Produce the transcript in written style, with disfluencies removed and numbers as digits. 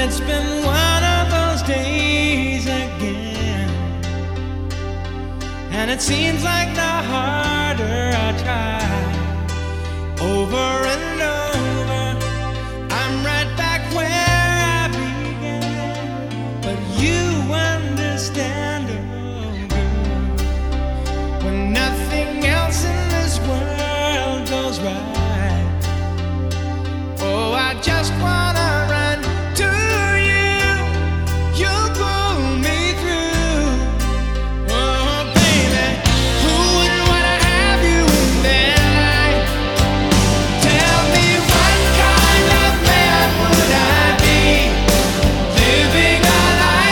it's been one of those days again, and it seems like the heart